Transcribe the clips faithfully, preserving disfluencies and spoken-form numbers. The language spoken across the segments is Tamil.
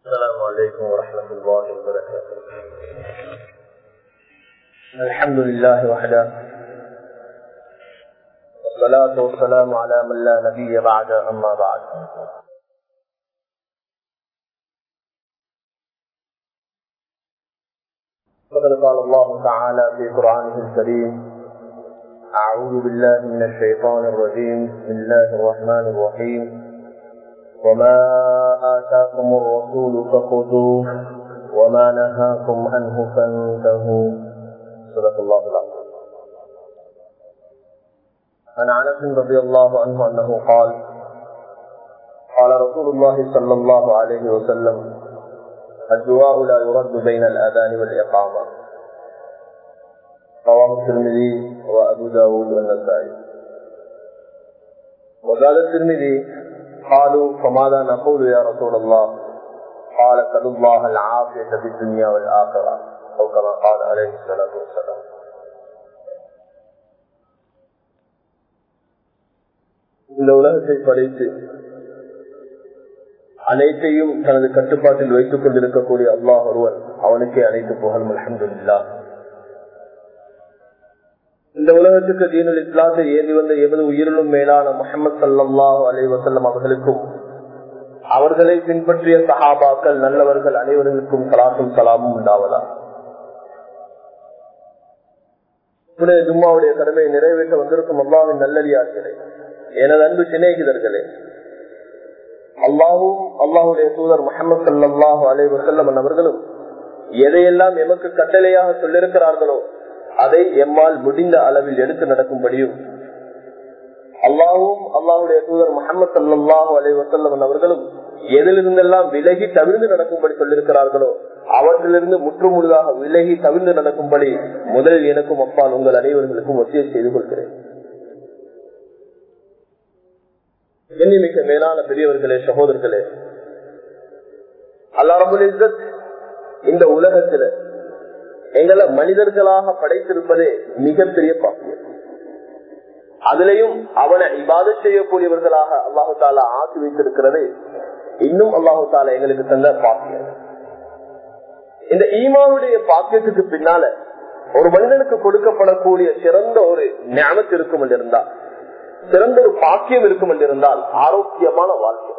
السلام عليكم ورحمة الله وبركاته. الحمد لله وحده، والصلاة والسلام على من لا نبي بعد، أما بعد. فقد قال الله تعالى في قرآنه الكريم: أعوذ بالله من الشيطان الرجيم، بسم الله الرحمن الرحيم، وما آتاكم الرسول فخذوه وما نهاكم عنه فانتهوا. صدق الله العظيم. عن أنس رضي الله عنه أنه قال: قال رسول الله صلى الله عليه وسلم: الدعاء لا يرد بين الأذان والإقامة. رواه الترمذي وأبو داود والنسائي. وقال الترمذي: قالوا فماذا نقول يا رسول الله؟ قال: سلوا الله العافية في الدنيا والآخرة، أو كما قال عليه الصلاة والسلام. இந்த உலகத்தை படைத்து அனைத்தையும் தனது கட்டுப்பாட்டில் வைத்துக் கொண்டிருக்கக்கூடிய அல்லாஹ் ஒருவன், அவனுக்கே அனைத்து புகழும். அல்ஹம்துலில்லாஹ். இந்த உலகத்துக்கு தீனுல் இஸ்லாத்தை ஏந்தி வந்த எமது உயிரிலும் மேலான முஹம்மது ஸல்லல்லாஹு அலைஹி வஸல்லம் அவர்களுக்கும் அவர்களை பின்பற்றிய சஹாபாக்கள் நல்லவர்கள் அனைவருக்கும் ஸலாத்தும் ஸலாமும் உண்டாவதா. புனித ஜும்மாவுடைய கடமையை நிறைவேற்ற வந்திருக்கும் அல்லாஹ்வின் நல்லடியார்களே, எனது அன்பு சிநேகிதர்களே, அல்லாஹும் அல்லாஹுடைய தூதர் முஹம்மது ஸல்லல்லாஹு அலைஹி வஸல்லம் அவர்களும் எதையெல்லாம் எமக்கு கட்டளையாக சொல்லிருக்கிறார்களோ அதை எம்மால் முடிந்த அளவில் எடுத்து நடக்கும்படியும், அல்லாஹும் அல்லாஹுடைய தூதர் முஹம்மது ஸல்லல்லாஹு அலைஹி வஸல்லம் அவர்களும் எதிலிருந்தெல்லாம் விலகி தவிர்த்து நடக்கும்படி சொல்லிருக்கிறார்களோ அவற்றிலிருந்து முற்று முழுதாக விலகி தவிர்த்து நடக்கும்படி முதலில் எனக்கும் அப்பால் உங்கள் அனைவர்களுக்கும் வசியத் செய்து கொள்கிறேன். எண்ணிமிக்க மேலான பெரியவர்களே, சகோதரர்களே, அல்லாஹ் ரப்பல் இஸ்ஸத் இந்த உலகத்துல எங்களை மனிதர்களாக படைத்திருப்பதே மிகப்பெரிய பாக்கியம். அதிலையும் அவனை இபாதத் செய்யக்கூடியவர்களாக அல்லாஹு தாலா ஆக்கி வைத்திருக்கிறது இன்னும் அல்லாஹு தாலா எங்களுக்கு தந்த பாக்கியம். இந்த ஈமானுடைய பாக்கியத்துக்கு பின்னால ஒரு மனிதனுக்கு கொடுக்கப்படக்கூடிய சிறந்த ஒரு ஞானத்து இருக்கும் என்றிருந்தால், சிறந்த ஒரு பாக்கியம் இருக்கும் என்றிருந்தால் ஆரோக்கியமான வாழ்க்கை.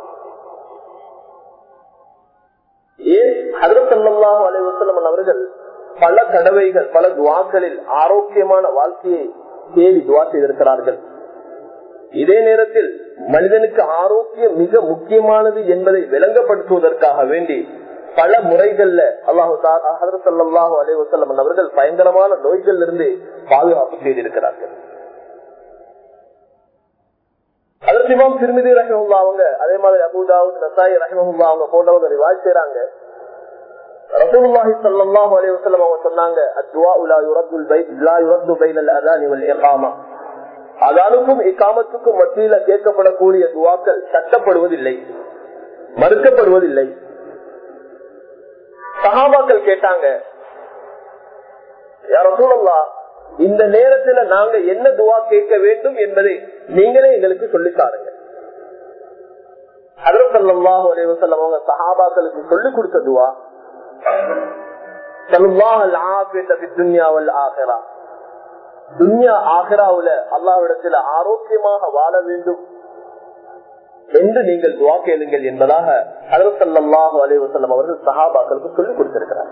ஏன் ஹஜ்ரத் ஸல்லல்லாஹு அலைஹி வஸல்லம் அவர்கள் பல தடவைகள் பல துவாக்களில் ஆரோக்கியமான வாழ்க்கையை தேடி துவா செய்திருக்கிறார்கள். இதே நேரத்தில் மனிதனுக்கு ஆரோக்கியம் மிக முக்கியமானது என்பதை விளங்கப்படுத்துவதற்காக வேண்டி பல முறைகள்ல அல்லாஹு ஹஜ்ரத் ஸல்லல்லாஹு அலைஹி வஸல்லம் அவர்கள் பயங்கரமான நோய்கள் இருந்து பாதுகாப்பு செய்திருக்கிறார்கள். அதற்கு இமாம் திர்மிதி ரஹிமஹுல்லாஹ் அவங்க, அதே மாதிரி அபூ தாவூத், நசாயி ரஹிமஹுல்லாஹ் அவங்க போன்றவங்க ரிவாயத் செய்றாங்க. ரசூலுல்லாஹி ஸல்லல்லாஹு அலைஹி வஸல்லம் அவங்க சொன்னாங்க, அத்துஆஉ லா யுரது பைத் லா யுரது பைனல் அஸானி வல் இகாமா. அஸானுக்கும் இகாமத்துக்கும் மத்தியில கேட்கப்படக்கூடிய துஆக்கள் தட்டப்படுவதில்லை, மறுக்கப்படுவதில்லை. சஹாபாக்கள் கேட்டாங்க, யா ரசூலல்லாஹ், இந்த நேரத்துல நாங்க என்ன துஆ கேட்க வேண்டும் என்பதை நீங்களே எங்களுக்கு சொல்லி தாருங்க. ஹஜ்ரத் ஸல்லல்லாஹு அலைஹி வஸல்லம் அவங்க சஹாபாக்களுக்கு சொல்லி கொடுத்த துஆ, அல்லாஹ்விடத்தில் ஆரோக்கியமாக வாழ வேண்டும் என்று நீங்கள் துஆ கேளுங்கள் என்பதாக ஹஜ்ரத் ஸல்லல்லாஹு அலைஹி வஸல்லம் அவர்கள் சஹாபாக்களுக்கு சொல்லிக் கொடுத்திருக்கிறார்.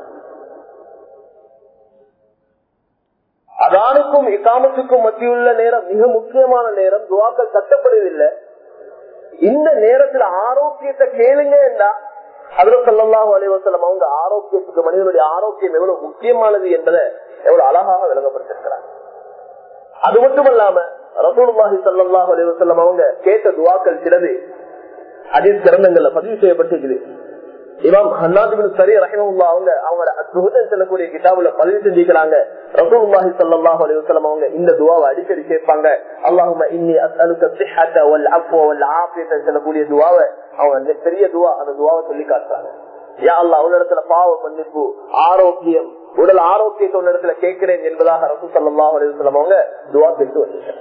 அதானுக்கும் இகாமத்துக்கும் மத்தியுள்ள நேரம் மிக முக்கியமான நேரம், துஆக்கள் தட்டப்படுவதில்லை. இந்த நேரத்தில் ஆரோக்கியத்தை கேளுங்க என்றா ஹஜ்ரத் ஸல்லல்லாஹு அலைஹி வஸல்லம் அவங்க ஆரோக்கியத்துக்கு, மனிதனுடைய ஆரோக்கியம் எவ்வளவு முக்கியமானது என்பதை எவ்வளவு அழகாக விளங்கப்படுத்திருக்கிறாங்க. அது மட்டுமல்லாம ரசூலுல்லாஹி ஸல்லல்லாஹு அலைஹி வஸல்லம் அவங்க கேட்ட துஆக்கள் சிலது ஹதீஸ் கிரந்தங்கள்ல பதிவு செய்யப்பட்டிருக்குது. இமாம் ஹன்னாத் இப்னு ஸரீ ரஹிமஹுல்லாஹ் அவங்க அவங்க அஸ்ஸுஹுத் சொல்லக்கூடிய கிதாபுல பதிவு செஞ்சிருக்காங்க. ரசூலுல்லாஹி ஸல்லல்லாஹு அலைஹி வஸல்லம் அவங்க இந்த துஆவை அடிக்கடி கேட்பாங்க. அல்லாஹும்ம இன்னி அஸ்அலுக ஸிஹ்ஹத வல் அஃப்வ வல் ஆஃபியத சொல்லக்கூடிய துஆவை அவங்க பெரிய துஆ, அந்த துஆவை சொல்லி காட்டுறாங்க. யா அல்லாஹ், உன்னிடத்துல பாவ மன்னிப்பு, ஆரோக்கியம், உடல் ஆரோக்கியத்தை உன்னிடத்துல கேட்கிறேன் என்பதாக ரசூல் ஸல்லல்லாஹு அலைஹி வஸல்லம் அவங்க துஆ கேட்டு வச்சிருக்காங்க.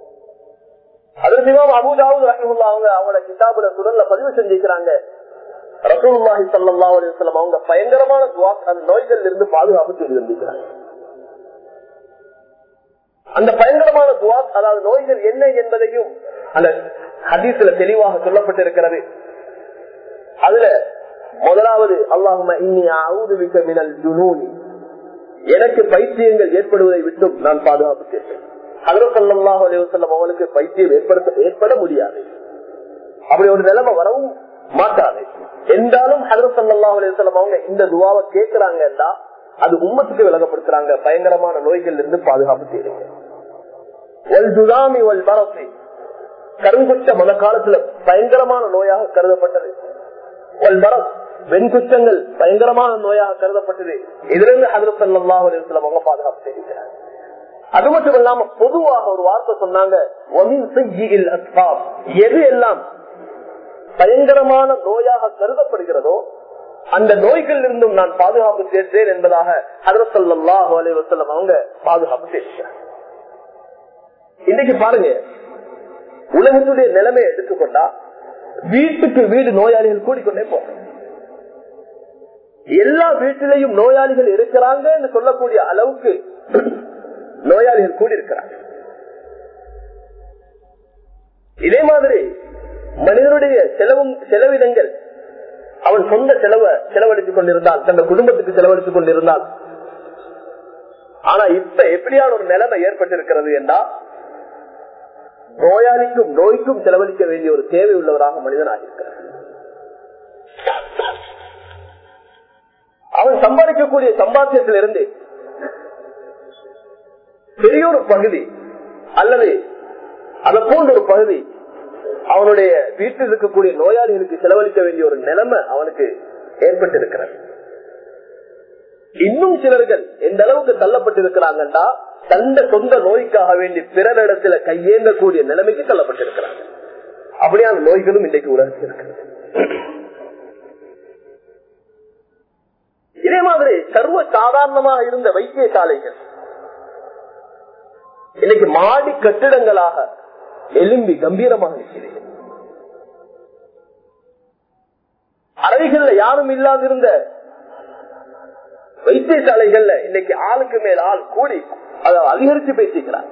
அதற்கு இமாம் அபூ தாவூத் ரஹிமஹுல்லாஹ் அவங்க அவங்களோட கிதாபுல சுனன்ல பதிவு செஞ்சிருக்காங்க. ரசூலுல்லாஹி ஸல்லல்லாஹு அலைஹி வஸல்லம் அவங்க பயங்கரமான துஆ அந்த நோய்கள் இருந்து பாதுகாப்பு செய்து வந்திருக்கிறாங்க. அந்த பயங்கரமான துஆ அதாவது நோய்கள் என்ன என்பதையும் அந்த ஹதீஸ்ல தெளிவாக சொல்லப்பட்டிருக்கிறது. அதுல முதலாவது அல்லாஹும்ம இன்னி அஊது பிக மினல் ஜுனூனி, எனக்கு பைத்தியங்கள் ஏற்படுவதை விட்டும் நான் பாதுகாப்பு கேட்பேன். ஹஜ்ரத் ஸல்லல்லாஹு அலைஹி வஸல்லம் அவங்களுக்கு பைத்தியம் ஏற்படுத்த ஏற்பட முடியாது, அப்படி ஒரு நிலைமை வரவும் மாட்டாது. என்றாலும் ஹஜ்ரத் ஸல்லல்லாஹு அலைஹி வஸல்லம் அவங்க இந்த துஆவை கேட்கிறாங்கன்னா அது உம்மத்துக்கு விளங்கப்படுத்துறாங்க, பயங்கரமான நோய்கள் இருந்து பாதுகாப்பு செய்யுங்க. கருங்குஷ்ட மன காலத்துல பயங்கரமான நோயாக கருதப்பட்டது. வெண்குஷ்டங்கள் பயங்கரமான நோயாக கருதப்பட்டது. இதிலிருந்து ஹஜ்ரத் ஸல்லல்லாஹு அலைஹி வஸல்லம் அவங்க பாதுகாப்பு செய்கிறார். அது மட்டும் இல்லாம பொதுவாக ஒரு வார்த்தை சொன்னாங்க, எது எல்லாம் பயங்கரமான நோயாக கருதப்படுகிறதோ அந்த நோய்கள் இருந்தும் நான் பாதுகாப்பு சேர்த்தேன் என்பதாக ஹஜ்ரத் ஸல்லல்லாஹு அலைஹி வஸல்லம் அவங்க பாதுகாப்பு செய்கிறார். இன்னைக்கு பாருங்க, உலகத்துடைய நிலைமையை எடுத்துக்கொண்டா வீட்டுக்கு வீடு நோயாளிகள் கூடிக்கொண்டே போறாங்க. எல்லா வீட்டிலையும் நோயாளிகள் இருக்கிறாங்க என்று சொல்லக்கூடிய அளவுக்கு நோயாளிகள் கூடியிருக்கிறாங்க. இதே மாதிரி மனிதனுடைய செலவும் செலவினங்கள் அவன் சொந்த செலவை செலவழித்துக் கொண்டிருந்தால், தன் குடும்பத்துக்கு செலவழித்துக் கொண்டிருந்தால், ஆனா இப்ப எப்படியான ஒரு நிலைமை ஏற்பட்டிருக்கிறது என்றால் நோயாளிக்கும் நோய்க்கும் செலவழிக்க வேண்டிய ஒரு தேவை உள்ளவராக மனிதன் ஆகியிருக்கிறார். அவன் சம்பாதிக்கக்கூடிய சம்பாத்தியத்திலிருந்து பெரிய ஒரு பகுதி அல்லது அதை போன்ற ஒரு பகுதி அவனுடைய வீட்டில் இருக்கக்கூடிய நோயாளிகளுக்கு செலவழிக்க வேண்டிய ஒரு நிலைமை அவனுக்கு ஏற்பட்டிருக்கிறது. இன்னும் சிலர்கள் எந்த அளவுக்கு தள்ளப்பட்டிருக்கிறாங்கன்னா தந்த சொந்த நோய்க்காக வேண்டி பிறரிடத்துல கையேந்தக்கூடிய நிலைமைக்கு தள்ளப்பட்டிருக்கிறாங்க. அப்படியான நோய்களும் இன்றைக்கு உலகத்தில் இருக்கிறது. இதே மாதிரி சர்வ சாதாரணமாக இருந்த வைத்தியசாலைகள் இன்னைக்கு மாடி கட்டிடங்களாக எலும்பி கம்பீரமாக இருக்கிறது. அறைகள்ல யாரும் இல்லாதிருந்த வைத்தியசாலைகள்ல இன்னைக்கு ஆளுக்கு மேல் ஆள் கூடி அதை அதிகரித்து பேசிக்கிறாங்க.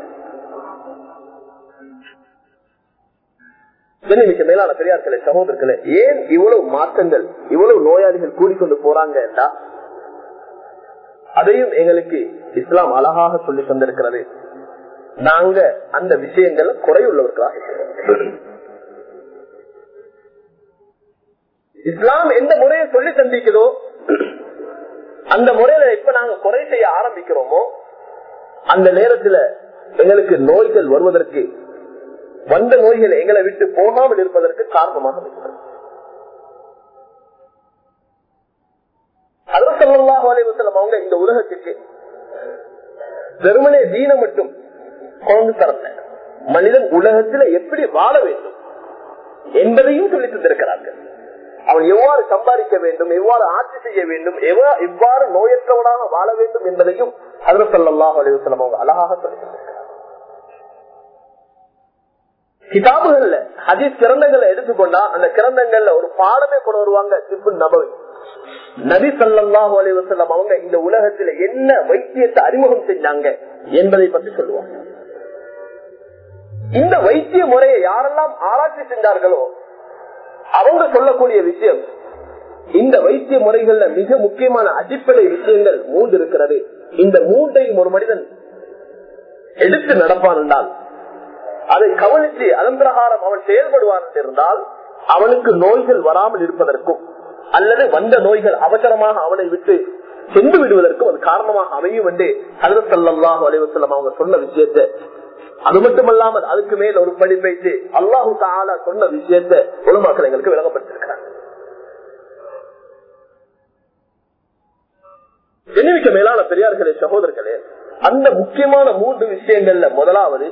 மேலான பெரியார்களே, சகோதரர்களே, ஏன் இவ்வளவு மாற்றங்கள், இவ்வளவு நோயாளிகள் கூடிக்கொண்டு போறாங்க என்றா அதையும் எங்களுக்கு இஸ்லாம் அழகாக சொல்லி தந்திருக்கிறது. நாங்க அந்த விஷயங்கள் குறையுள்ளவர்களாக இஸ்லாம் எந்த முறையை சொல்லி தந்திக்கிறதோ அந்த முறையில இப்ப நாங்க குறை செய்ய ஆரம்பிக்கிறோமோ அந்த நேரத்தில் எங்களுக்கு நோய்கள் வருவதற்கு, வந்த நோய்கள் எங்களை விட்டு போகாமல் இருப்பதற்கு காரணமாக இருக்கிறது. ஹஜ்ரத் ஸல்லல்லாஹு அலைஹி வஸல்லம் அவங்க இந்த உலகத்துக்கு வெறுமனே தீன மட்டும் கொண்டு தரல, மனிதன் உலகத்தில் எப்படி வாழ வேண்டும் என்பதையும் சொல்லி தந்திருக்கிறார்கள். அவன் எவ்வாறு சம்பாதிக்க வேண்டும், எவ்வாறு ஆட்சி செய்ய வேண்டும், எவ்வாறு நோயற்றவனாக வாழ வேண்டும் என்பதையும் ஹஜ்ரத் ஸல்லல்லாஹு அலைஹி வஸல்லம் அவங்க அழகாக சொல்லி தந்திருக்கிறார்கள். கிதாபுகள்ல ஹதீஸ் கிரந்தங்களை எடுத்துக்கொண்டா அந்த கிரந்தங்கள்ல ஒரு பாடமே கொண்டு வருவாங்க. திப்பு நபவி நபி ஸல்லல்லாஹு அலைஹி வஸல்லம் அவங்க இந்த உலகத்துல என்ன வைத்தியத்தை அறிமுகம் செஞ்சாங்க என்பதை பற்றி சொல்லுவாங்க. இந்த வைத்திய முறையை யாரெல்லாம் ஆராய்ச்சி செஞ்சார்களோ அவங்க சொல்லக்கூடிய விஷயம், இந்த வைத்திய முறைகள்ல மிக முக்கியமான அடிப்படை விஷயங்கள் மூன்று இருக்கிறது. இந்த மூன்றையும் ஒரு மனிதன் எடுத்து நடப்பான் என்றால், அதை கவனித்து அதன் பிரகாரம் அவன் செயல்படுவான் இருந்தால் அவனுக்கு நோய்கள் வராமல் இருப்பதற்கும் அல்லது வந்த நோய்கள் அவசரமாக அவனை விட்டு சென்று விடுவதற்கும் அது காரணமாக அமையும் என்று ஹஜ்ரத் ஸல்லல்லாஹு அலைஹி வஸல்லம் அவங்க சொன்ன விஷயத்தை, அது மட்டுமல்லாமல் அதுக்கு மேல் ஒரு படி வைத்து அல்லாஹு தஆலா சொன்ன விஷயத்தை உலமாக்கள் எங்களுக்கு விளங்கப்படுத்திருக்கிறாங்க. என்னமிக்க மேலான பெரியார்களே, சகோதரர்களே, அந்த முக்கியமான மூன்று விஷயங்கள்ல முதலாவது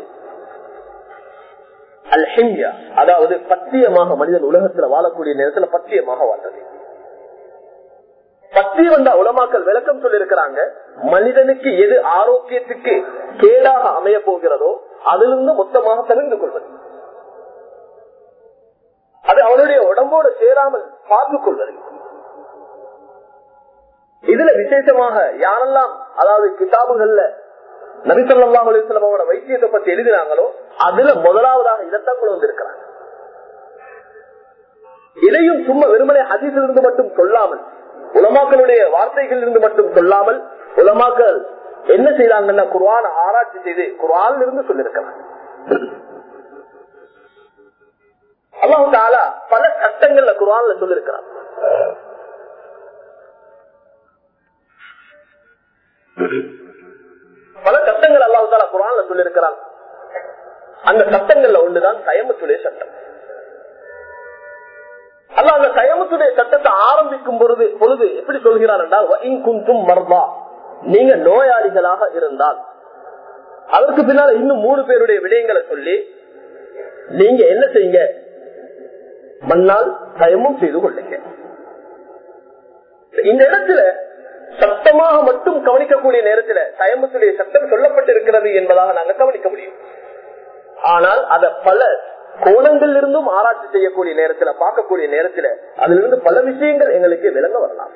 அல்-ஹிம்யா, அதாவது பத்தியமாக மனிதன் உலகத்துல வாழக்கூடிய நேரத்துல பத்தியமாக வாழ்றது. பத்தியம் வந்த உலமாக்கள் விளக்கம் சொல்லி இருக்கிறாங்க, மனிதனுக்கு எது ஆரோக்கியத்துக்கு கேடாக அமைய போகிறதோ அதிலிருந்து மொத்தமாக தெரிந்து கொள்வது. அது அவனுடைய உடம்போடு சேராமல் பார்த்துக் கொள்வது. இதுல விசேஷமாக யாரெல்லாம் அதாவது கிதாபுகள்ல நபி ஸல்லல்லாஹு அலைஹி வஸல்லம் அவரோட வைத்தியத்தை பத்தி எழுதினாங்களோ அதுல முதலாவதாக இதைத்தான் கொண்டு வந்திருக்கிறாங்க. இதையும் சும்மா வெறுமனே ஹதீஸில் இருந்து மட்டும் சொல்லாமல், உலமாக்களுடைய வார்த்தைகள் இருந்து மட்டும் சொல்லாமல், உலமாக்கள் என்ன செய்யறாங்கன்னா குர்ஆன் ஆராய்ச்சி செய்து குர்ஆன்ல இருந்து சொல்லிருக்கிறாங்க. அல்லாஹ் தஆலா பல சட்டங்கள்ல குர்ஆன்ல சொல்லிருக்கிறார். பல சட்டங்கள் அல்லாஹ் தஆலா குர்ஆன்ல சொல்லிருக்கிறான். அந்த சட்டங்கள்ல ஒன்றுதான் தயமுத்துடைய சட்டம். அல்லாஹ் அந்த தயமுத்துடைய சட்டத்தை ஆரம்பிக்கும் பொழுது பொழுது எப்படி சொல்கிறார் என்றால், வஇன் குன்தும் மர்தா, நீங்க நோயாளிகளாக இருந்தால், அதற்கு பின்னால் இன்னும் மூணு பேருடைய விடயங்களை சொல்லி நீங்க என்ன செய்யுங்க, மண்ணால் தயமும் செய்து கொள்ளுங்க. இந்த இடத்துல சட்டமாக மட்டும் கவனிக்கக்கூடிய நேரத்தில் தயமுத்துடைய சட்டம் சொல்லப்பட்டிருக்கிறது என்பதாக நாங்கள் கவனிக்க முடியும். ஆனால் அதை பல கோணங்கள் இருந்தும் ஆராய்ச்சி செய்யக்கூடிய நேரத்தில், பார்க்கக்கூடிய நேரத்தில் அதிலிருந்து பல விஷயங்கள் எங்களுக்கு விளங்க வரலாம்.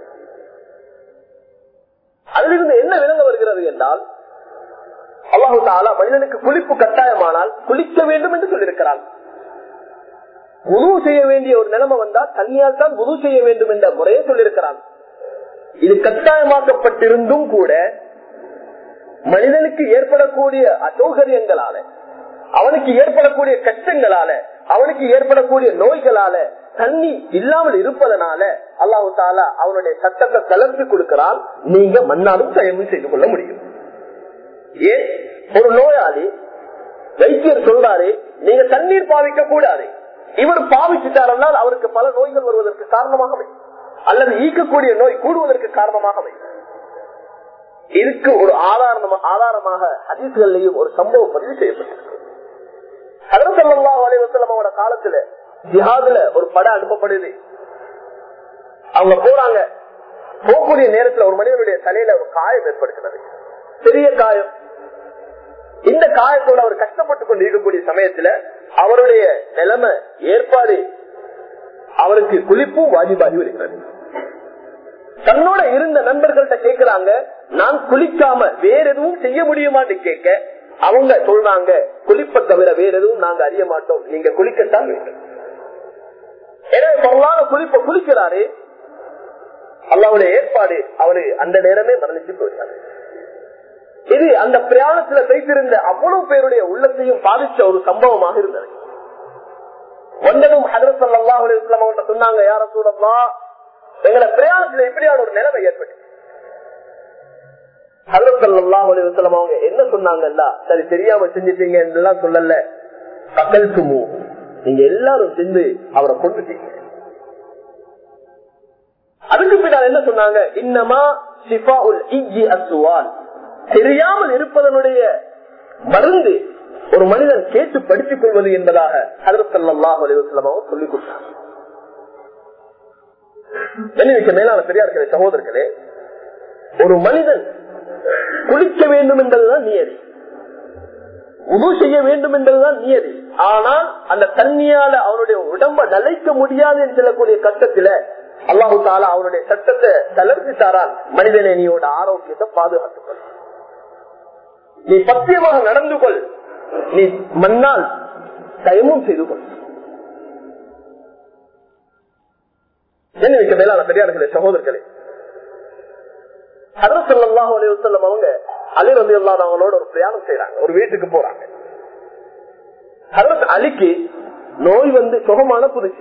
அதிலிருந்து என்ன விளங்க வருகிறது என்றால், அல்லாஹு தஆலா மனிதனுக்கு குளிப்பு கட்டாயமானால் குளிக்க வேண்டும் என்று சொல்லியிருக்கிறார். வுது செய்ய வேண்டிய ஒரு நிலைமை வந்தால் தண்ணியால் தான் வுது செய்ய வேண்டும் என்ற முறையை சொல்லியிருக்கிறான். இது கட்டாயமாக்கப்பட்டிருந்தும் கூட மனிதனுக்கு ஏற்படக்கூடிய அசௌகரியங்களால, அவனுக்கு ஏற்படக்கூடிய கஷ்டங்களால, அவனுக்கு ஏற்படக்கூடிய நோய்களால தண்ணி இல்லாமல் இருப்பதனால அல்லாஹு தஆலா அவனுடைய சட்டத்தை தளர்த்தி கொடுக்கிறான். நீங்க மண்ணாலும் தயமும் செய்து கொள்ள முடியும். ஏன் ஒரு நோயாளி வைத்தியர் சொல்றாரு நீங்க தண்ணீர் பாவிக்க கூடாது, இவர் பாவிச்சுட்டாரென்றால் அவருக்கு பல நோய்கள் வருவதற்கு காரணமாக அல்லது ஈக்கக்கூடிய நோய் கூடுவதற்கு காரணமாக இதுக்கு ஒரு ஆதாரம் ஆதாரமாக ஹதீஸ்களிலேயும் ஒரு சம்பவம் பதிவு செய்யப்பட்டிருக்கு. ஹஜ்ரத் ஸல்லல்லாஹு அலைஹி வஸல்லம் அவரோட காலத்துல ஜிஹாதுல ஒரு படை அனுப்பப்படுது. அவங்க போறாங்க. போகக்கூடிய நேரத்தில் ஒரு மனிதனுடைய தலையில ஒரு காயம் ஏற்படுகிறது, பெரிய காயம். இந்த காயத்தோடு அவர் கஷ்டப்பட்டுக் கொண்டு இருக்கக்கூடிய சமயத்துல அவருடைய நிலைமை ஏற்பாடு அவருக்கு குளிப்பும் வாஜிபாகி வருகிறது. தன்னோட இருந்த நண்பர்கள்ட்ட கேட்கிறாங்க, நான் குளிக்காம வேற எதுவும் செய்ய முடியுமான்னு கேட்க அவங்க சொல்றாங்க, குளிப்ப தவிர வேற எதுவும் நாங்க அறிய மாட்டோம், நீங்க குளிக்கத்தான் வேண்டும். எனவே பொருளான குளிப்ப குளிக்கிறாரு. அல்லாஹ்வுடைய ஏற்பாடு அவரு அந்த நேரமே மரணிச்சு போயிட்டாரு. இது அந்த பிரயாணத்துல வைத்திருந்த அவ்வளவு பேருடைய உள்ளத்தையும் பாதிச்ச ஒரு சம்பவமாக இருந்தது. வந்ததும் ஹஜ்ரத் ஸல்லல்லாஹு அலைஹி வஸல்லம் அவங்க சொன்னாங்க, யா ரசூலல்லாஹ், எங்களை பிரயாணத்துல இப்படியான ஒரு நிலைமை ஏற்பட்டு. ஹஜ்ரத் ஸல்லல்லாஹு அலைஹி வஸல்லம் அவங்க என்ன சொன்னாங்கல்ல, சரி தெரியாம செஞ்சிட்டீங்க என்றெல்லாம் சொல்லல, கக்கல்துமு, நீங்க எல்லாரும் செஞ்சு அவரை கொண்டுட்டீங்க. அதுக்கு பின்னால் என்ன சொன்னாங்க, இன்னமா ஷிஃபாஉல் இஜ்ஜி அஸ்வால், தெரியாமல் இருப்பதனுடைய மருந்து ஒரு மனிதன் கேட்டு படித்துக் கொள்வது என்பதாக ஹஜ்ரத் ஸல்லல்லாஹு அலைஹி வஸல்லம் அவங்க சொல்லிக் கொடுத்தாங்க. மேலான பெரியார்களே, சகோதரர்களே, ஒரு மனிதன் குளிக்க வேண்டும் என்பதுதான் நியதி, உது செய்ய வேண்டும் என்பதுதான் நியதி. ஆனால் அந்த தண்ணியால அவனுடைய உடம்ப நலைக்க முடியாது என்று சொல்லக்கூடிய கட்டத்தில் அல்லாஹு தஆலா அவனுடைய சட்டத்தை தளர்த்திட்டாரால் மனிதனை நீயோட ஆரோக்கியத்தை பாதுகாத்துக் கொள், நீ பத்தியமாக நடந்து கொள், நீ மண்ணால் தயமும் செய்து கொள். என்ன மேலான பெரியார்களே, சகோதரர்களே, ஹஜ்ரத் ஸல்லல்லாஹு அலைஹி வஸல்லம் அவங்க அலி ரலியல்லாஹு அன்ஹு அவங்களோட ஒரு பிரயாணம் செய்யறாங்க, ஒரு வீட்டுக்கு போறாங்க. ஹஜ்ரத் அலிக்கு நோய் வந்து சுகமான புதுச்சு.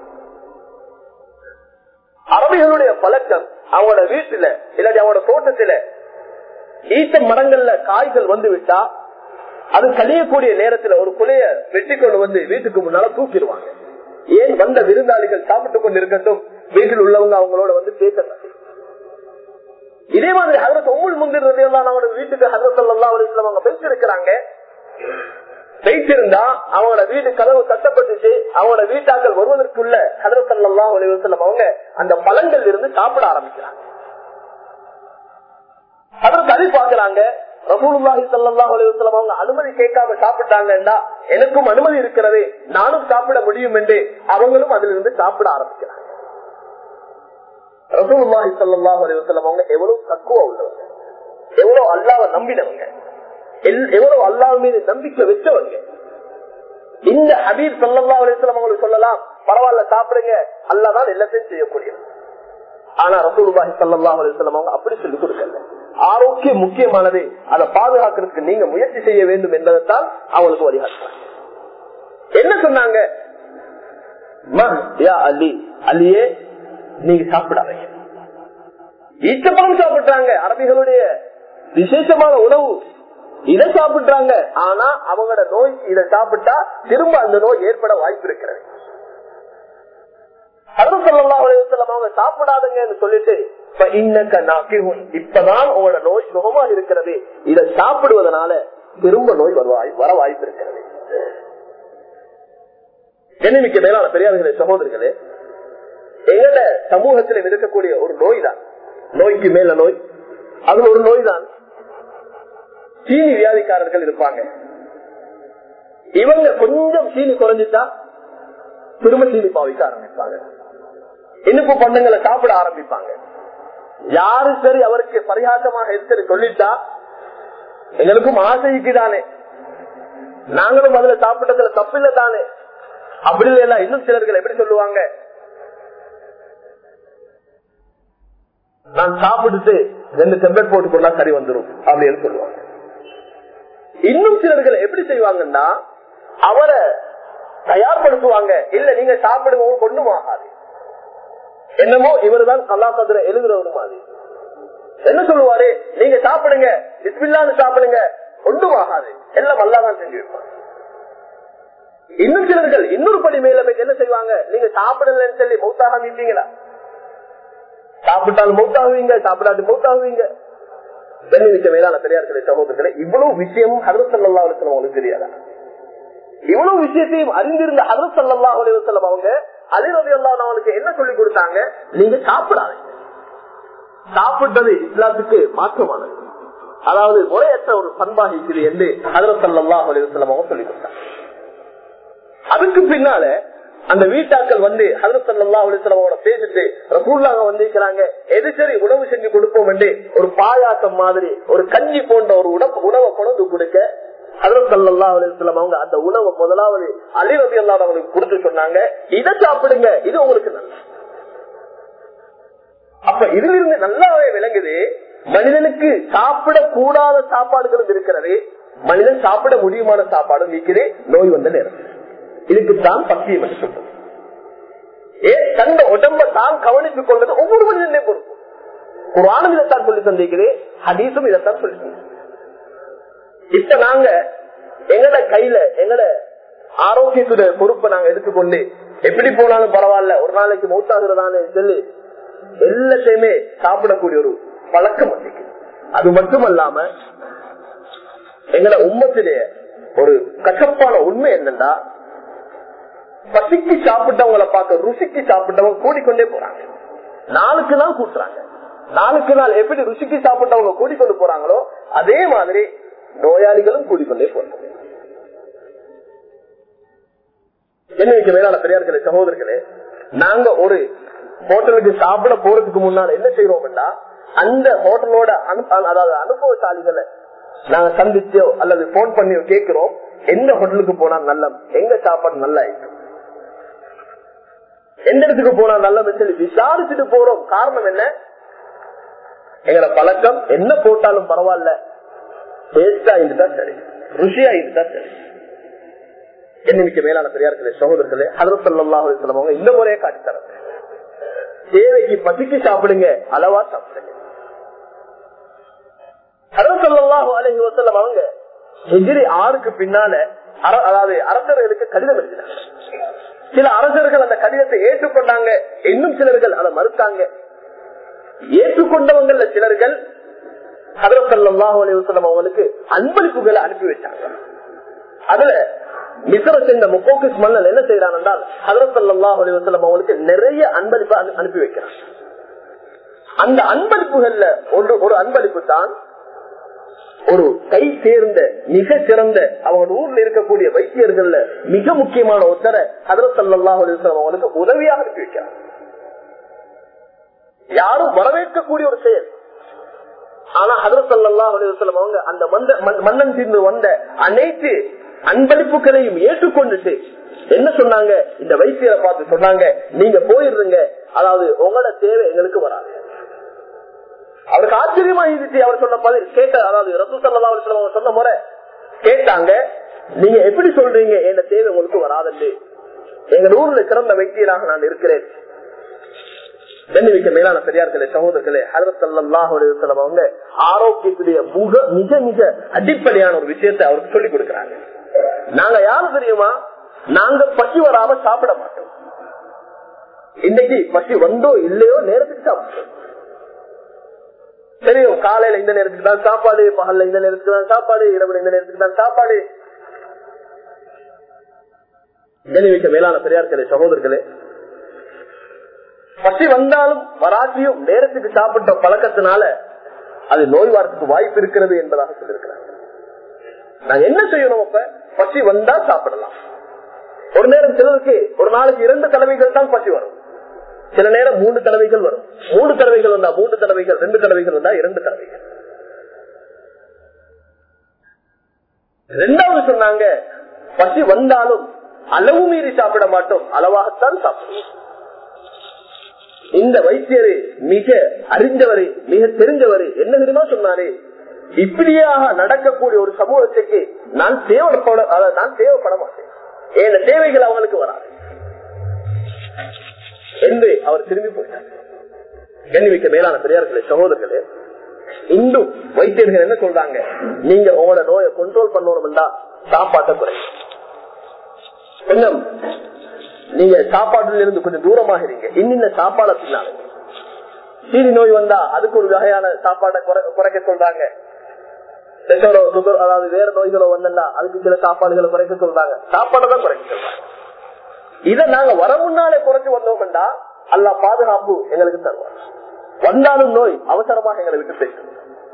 அரபிகளுடைய பழக்கம், அவங்களோட வீட்டுல இல்லாட்டி அவங்களோட தோட்டத்துல ஈட்ட மரங்கள்ல காய்கள் வந்து விட்டா அது கழியக்கூடிய நேரத்துல ஒரு குலைய வெட்டி கொண்டு வந்து வீட்டுக்கு முன்னால தூக்கிடுவாங்க. ஏன், வந்த விருந்தாளிகள் சாப்பிட்டுக் கொண்டு இருக்கட்டும், வீட்டில் உள்ளவங்க அவங்களோட வந்து பேசுறாங்க. இதே மாதிரி ஹஜ்ரத் உம்முல் முன்திர் ரலியல்லாஹு அன்ஹா வீட்டுக்கு ஹஜ்ரத் ஸல்லல்லாஹு அலைஹி வஸல்லம் அவங்க பேசிருக்கிறாங்க. பேசிருந்தா அவங்களோட வீடு கதவு கட்டப்பட்டுச்சு. அவங்களோட வீட்டாக்கள் வருவதற்குள்ள ஹஜ்ரத் ஸல்லல்லாஹு அலைஹி வஸல்லம் அவங்க அந்த பழங்கள் இருந்து சாப்பிட ஆரம்பிக்கிறாங்க. ஹஜ்ரத் அலி பாக்குறாங்க, ரசூலுல்லாஹி ஸல்லல்லாஹு அலைஹி வஸல்லம் அவங்க அனுமதி கேட்காம சாப்பிட்டாங்கன்னா எனக்கும் அனுமதி இருக்கிறது, நானும் சாப்பிட முடியும் என்று அவங்களும் அதிலிருந்து சாப்பிட ஆரம்பிக்கிறாங்க. ரசூலுல்லாஹி ஸல்லல்லாஹு அலைஹி வஸல்லம் அவங்க எவ்வளவு தக்குவா உள்ளவங்க, எவ்வளவு அல்லாஹ்வை நம்பினவங்க, எவ்வளவு அல்லாஹ் மீது நம்பிக்கை வச்சவங்க. இந்த ஹபீப் ஸல்லல்லாஹு அலைஹி வஸல்லம் அவங்களுக்கு சொல்லலாம், பரவாயில்ல சாப்பிடுங்க, அல்லாஹ் தான் எல்லாத்தையும் செய்யக்கூடியது. ஆனா ரசூலுல்லாஹி ஸல்லல்லாஹு அலைஹி வஸல்லம் அவங்க அப்படி சொல்லிக் கொடுக்கல. ஆரோக்கியம் முக்கியமானது, அதை பாதுகாக்கிறதுக்கு நீங்க முயற்சி செய்ய வேண்டும் என்பதைத்தான் அவங்களுக்கு வழிகாட்டுறாங்க. என்ன சொன்னாங்க? அலி அலியே நீங்க சாப்பிடாதீங்க. ஈச்சப்பழம் சாப்பிட்டாங்க, அரபிகளுடைய விசேஷமான உணவு. இதை சாப்பிட்டாங்க, ஆனா அவங்களோட நோய் இதை சாப்பிட்டா திரும்ப அந்த நோய் ஏற்பட வாய்ப்பு இருக்கிறது. அவங்க சாப்பிடாதுங்கன்னு சொல்லிட்டு இப்பதான் உங்களோட நோய் சுகமாக இருக்கிறது, இதை சாப்பிடுவதனால திரும்ப நோய் வர வாய்ப்பு இருக்கிறது. என்னமிக்க மேலான பெரியார்களே, சகோதரர்களே, எங்கட சமூகத்தில் இருக்கக்கூடிய ஒரு நோய் தான், நோய்க்கு மேல நோய், அது ஒரு நோய் தான். சீனி வியாதிக்காரர்கள் இருப்பாங்க. இவங்க கொஞ்சம் சீனி குறைஞ்சிட்டா திரும்ப சீனி பாவிக்க ஆரம்பிப்பாங்க, இனிப்பு பண்டங்களை சாப்பிட ஆரம்பிப்பாங்க. யாரு சரி அவருக்கு பரிகாசமாக எடுத்து சொல்லிட்டா எங்களுக்கும் ஆசைக்குதானே, நாங்களும் அதுல சாப்பிட்டதுல தப்பில்ல தானே, அப்படி இல்ல. இன்னும் சிலர்கள் எப்படி சொல்லுவாங்க, நான் சாப்பிட்டுட்டு ரெண்டு டெப்லெட் போட்டு கொண்டா சரி வந்துடும் அப்படின்னு சொல்லுவாங்க. இன்னும் சிலர்கள் எப்படி செய்வாங்கன்னா அவரை தயார்படுத்துவாங்க, இல்ல நீங்க சாப்பிடுங்க ஒண்ணும் ஆகாது, என்னமோ இவருதான் கல்லாக்கத்துல எழுதுறவரு மாதிரி. என்ன சொல்லுவாரு, நீங்க சாப்பிடுங்க, பிஸ்மில்லான்னு சாப்பிடுங்க, ஒன்றும் ஆகாது, எல்லாம் அல்லாஹ் செஞ்சு வைப்பாங்க. இன்னும் சிலர்கள் இன்னொரு படி மேல என்ன செய்வாங்க, நீங்க சாப்பிடலன்னு சொல்லி மௌத்தாக மீட்டீங்களா, சாப்பிட்டாலும் மௌத்தாகுவீங்க, சாப்பிடாட்டு மௌத்தாகுவீங்க. மேலான பெரியார்களே, சகோதரர்களே, இவ்வளவு விஷயமும் ஹஜ்ரத் ஸல்லல்லாஹு அலைஹி வஸல்லம் அவங்களுக்கு தெரியாதா? இவ்வளவு விஷயத்தையும் அறிந்திருந்த ஹஜ்ரத் ஸல்லல்லாஹு அலைஹி வஸல்லம் அவங்க அலி ரலியல்லாஹு அன்ஹு அவங்களுக்கு என்ன சொல்லி கொடுத்தாங்க, நீங்க சாப்பிடாதீங்க. சாப்பிட்டது இஸ்லாத்துக்கு மாற்றமானது, அதாவது முறையற்ற ஒரு பண்பாகிக்குது என்று ஹஜ்ரத் ஸல்லல்லாஹு அலைஹி வஸல்லம் அவங்க சொல்லி கொடுத்தாங்க. அதுக்கு பின்னால அந்த வீட்டாக்கள் வந்து ஹஜ்ரத் ஸல்லல்லாஹு அலைஹி வஸல்லம் அவங்களோட பேசிட்டு ரசூலுல்லாஹ் வந்திருக்கிறாங்க, எது சரி உணவு செஞ்சு கொடுப்போம் என்று ஒரு பாயாசம் மாதிரி ஒரு கஞ்சி போன்ற ஒரு உணவை கொண்டு கொடுக்க ஹஜ்ரத் ஸல்லல்லாஹு அலைஹி வஸல்லம் அவங்க அந்த உணவை முதலாவது அலி ரலியல்லாஹு அன்ஹு அவங்களுக்கு கொடுத்து சொன்னாங்க, இதை சாப்பிடுங்க, இது உங்களுக்கு நல்லது. அப்ப இதிலிருந்து நல்லாவே விளங்குது, மனிதனுக்கு சாப்பிடக்கூடாத சாப்பாடுகளும் இருக்கிறது, மனிதன் சாப்பிட முடியுமான சாப்பாடும் இருக்கிறது. நோய் வந்த நேரம் இதுக்குத்தான் பத்தியம் என்று சொல்றது. ஏன் தந்த உடம்ப தான் கவனித்துக் கொள்வது ஒவ்வொரு மனிதனே பொறுப்பு. குர்ஆனும் இதைத்தான் சொல்லி தந்திருக்கிறேன், ஹதீஸும் இதைத்தான் சொல்லி தந்தேன். இப்ப நாங்க எங்கட கையில எங்கட ஆரோக்கியத்துடைய பொறுப்பை நாங்க எடுத்துக்கொண்டு எப்படி போனாலும் பரவாயில்ல, ஒரு நாளைக்கு மௌத்தாகிறதான்னு சொல்லி எல்லாத்தையுமே சாப்பிடக்கூடிய ஒரு பழக்கம் வந்துருக்கு. அது மட்டுமல்லாம எங்கட உம்மத்திலேயே ஒரு கசப்பான உண்மை என்னன்னா, பசிக்கு சாப்பிட்டவங்களை பார்க்க ருசிக்கு சாப்பிட்டவங்க கூடிக்கொண்டே போறாங்க, நாளுக்கு நாள் கூட்டுறாங்க. நாளுக்கு நாள் எப்படி ருசிக்கு சாப்பிட்டவங்க கூடிக்கொண்டு போறாங்களோ அதே மாதிரி நோயாளிகளும் கூடிக்கொண்டே போறாங்க. என்னைக்கு மேலான பெரியார்களே, சகோதரர்களே, நாங்க ஒரு ஹோட்டலுக்கு சாப்பிட போறதுக்கு முன்னால என்ன செய்யறோம்னா, அந்த ஹோட்டலோட அதாவது அனுபவசாலிகளை நாங்க சந்திச்சோ அல்லது போன் பண்ணியோ கேட்கிறோம், எந்த ஹோட்டலுக்கு போனா நல்ல, எங்க சாப்பாடு நல்லா இருக்கும், எந்த இடத்துக்கு போனா நல்ல சொல்லி விசாரிச்சுட்டு போறோம். காரணம் என்ன, எங்களை பழக்கம் என்ன போட்டாலும் பரவாயில்ல, டேஸ்டா இருந்துதான் சரி, ருசியா இருந்துதான் சரி. என்னைக்கு மேலான பெரியார்களே, சகோதரர்களே, ஹஜ்ரத் ஸல்லல்லாஹு அலைஹி வஸல்லம் அவங்க இந்த முறையை காட்டி தராங்க, தேவைக்கு பசிக்கு சாப்பிடுங்க, அளவா சாப்பிடுங்க. ஹஜ்ரத் ஸல்லல்லாஹு அலைஹி வஸல்லம் அவங்க ஹிஜ்ரி ஆறுக்கு பின்னால அதாவது அரசர்களுக்கு கடிதம் எழுதினாங்க. சில அரசர்கள் அந்த கடிதத்தை ஏற்றுக்கொண்டாங்க, இன்னும் சிலர்கள் அதை மறுத்தாங்க. ஏற்றுக்கொண்டவங்கள்ல சிலர்கள் ஹஜ்ரத் ஸல்லல்லாஹு அலைஹி வஸல்லம் அவங்களுக்கு அன்பளிப்புகளை அனுப்பி வச்சாங்க. அதுல மிஸ்ர சேர்ந்த முகோகிஸ் மன்னன் என்ன செய்யறான் என்றால், ஹஜ்ரத் ஸல்லல்லாஹு அலைஹி வஸல்லம் அவங்களுக்கு நிறைய அன்பளிப்பு அனுப்பி வைக்கிறான். அந்த அன்பளிப்புகள்ல ஒரு ஒரு அன்பளிப்பு தான் ஒரு கை சேர்ந்த மிக சிறந்த அவங்க ஊர்ல இருக்கக்கூடிய வைத்தியர்கள்ல மிக முக்கியமான ஒருத்தரை ஹஜ்ரத் ஸல்லல்லாஹு அலைஹி வஸல்லம் அவங்களுக்கு உதவியாக அனுப்பி வைக்கிறார். யாரும் வரவேற்கக்கூடிய ஒரு செயல். ஆனா ஹஜ்ரத் ஸல்லல்லாஹு அலைஹி வஸல்லம் அவங்க அந்த மன்னன் தீர்ந்து வந்த அனைத்து அன்பளிப்புகளையும் ஏற்றுக்கொண்டுட்டு என்ன சொன்னாங்க, இந்த வைத்தியரை பார்த்து சொன்னாங்க, நீங்க போயிருங்க, அதாவது உங்களோட தேவை எங்களுக்கு வராது. அவருக்கு ஆச்சரியமா இருந்துச்சு. அவர் சொன்ன பதில் கேட்ட, அதாவது ரசூல் ஸல்லல்லாஹு அலைஹி வஸல்லம் சொன்ன முறை கேட்டாங்க, நீங்க எப்படி சொல்றீங்க என் தேவை உங்களுக்கு வராதுன்னு? எங்க ஊர்ல சிறந்த வைத்தியராக நான் இருக்கிறேன். கண்ணிமிக்க மேலான பெரியார்களே, சகோதரர்களே, ஹஜ்ரத் ஸல்லல்லாஹு அலைஹி வஸல்லம் அவங்க ஆரோக்கியத்துடைய மிக மிக அடிப்படையான ஒரு விஷயத்தை அவருக்கு சொல்லிக் கொடுக்கிறாங்க. நாங்க யாரு தெரியுமா, நாங்க பசி வராம சாப்பிட மாட்டோம். இன்னைக்கு பசி வந்தோ இல்லையோ நேரத்துக்கு சாப்பிடுறோம். தெரியும், காலையில இந்த நேரத்துக்கு தான் சாப்பாடு, பகல்ல இந்த நேரத்துக்கு தான் சாப்பாடு, இரவு இந்த நேரத்துக்கு தான் சாப்பாடு. கண்ணிமிக்க மேலான பெரியார்களே, சகோதரர்களே, பசி வந்தாலும் வராட்டியும் நேரத்துக்கு சாப்பிட்ட பழக்கத்தினால அது நோய் வரத்துக்கு வாய்ப்பு இருக்கிறது என்பதாக சொல்லியிருக்கிறாங்க. நாங்க என்ன செய்யணும்? அப்ப பசி வந்தா சாப்பிடலாம். ஒரு நேரம் சிலருக்கு ஒரு நாளைக்கு இரண்டு தடவைகள் தான் பசி வரும், சில நேரம் மூன்று தடவைகள் வரும். மூன்று தடவைகள் வந்தா மூன்று தடவைகள், ரெண்டு தடவைகள் வந்தா இரண்டு தடவைகள். ரெண்டாவது சொன்னாங்க, பசி வந்தாலும் அளவு மீறி சாப்பிட மாட்டோம், அளவாகத்தான் சாப்பிடுவோம். இந்த வைத்தியரு மிக அறிஞ்சவரு, மிக தெரிஞ்சவரு என்ன தெரியுமா சொன்னாரு, இப்படியாக நடக்கக்கூடிய ஒரு சமூகத்துக்கு நான் தேவைப்பட நான் தேவைப்பட மாட்டேன், ஏன் தேவைகள் அவங்களுக்கு வராது என்று அவர் திரும்பி போயிட்டார். கண்ணிமிக்க மேலான பெரியார்களே, சகோதரர்களே, இன்னும் வைத்தியர்கள் என்ன சொல்றாங்க, நீங்க உங்களோட நோயை கண்ட்ரோல் பண்ணணும்னா சாப்பாட்டை குறையும். கொஞ்சம் நீங்க சாப்பாட்டுல இருந்து கொஞ்சம் தூரமாக இருங்க. இன்னின்ன சாப்பாடு பின்னால சீனி நோய் வந்தா அதுக்கு ஒரு வகையான சாப்பாடை குறைக்க சொல்றாங்க. அதாவது வேற நோய்களோ வந்தா அதுக்கு சில சாப்பாடுகளை குறைக்க சொல்றாங்க. சாப்பாடை தான் குறைக்க சொல்றாங்க. இதை நாங்க வர முன்னாலே குறைச்சு வந்தோம்டா அல்லாஹ் பாதுகாப்பு எங்களுக்கு தருவார். வந்தாலும் நோய் அவசரமாக எங்களை விட்டு பேசணும்.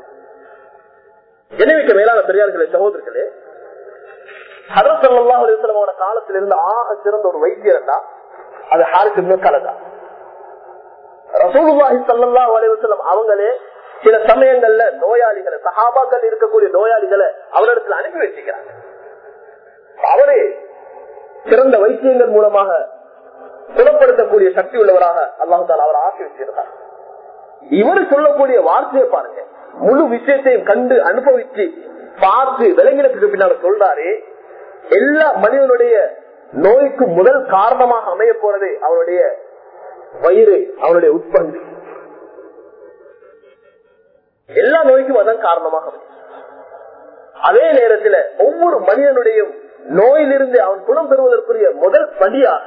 எனவே மேலான பெரியார்களே, சகோதரர்களே, ஹஜ்ரத் ஸல்லல்லாஹு அலைஹி வஸல்லம் காலத்தில் இருந்து ஆக சிறந்த ஒரு வைத்தியர் தான் அது ஹாரிஸ் இப்னு கலதா. ரசூலுல்லாஹி ஸல்லல்லாஹு அலைஹி வஸல்லம் அவங்களே சில சமயங்கள்ல நோயாளிகளை, சஹாபாக்கள் இருக்கக்கூடிய நோயாளிகளை அவரிடத்தில் அனுப்பி வச்சுக்கிறாங்க. அவரே சிறந்த வைத்தியங்கள் மூலமாக குணப்படுத்தக்கூடிய சக்தி உள்ளவராக அல்லாஹ் தஆலா அவர் ஆக்கி வச்சிருந்தார். இவர் சொல்லக்கூடிய வார்த்தையை பாருங்க, முழு விஷயத்தையும் கண்டு அனுபவிச்சு பார்த்து விளங்கினத்துக்கு பின்னால சொல்றாரு, எல்லா மனிதனுடைய நோய்க்கு முதல் காரணமாக அமைய போறது அவனுடைய வயிறு, அவனுடைய உட்பந்து. எல்லா நோய்க்கும் அதான் காரணமாக. அதே நேரத்தில் ஒவ்வொரு மனிதனுடைய நோயிலிருந்து அவன் குணம் பெறுவதற்குரிய முதல் படியாக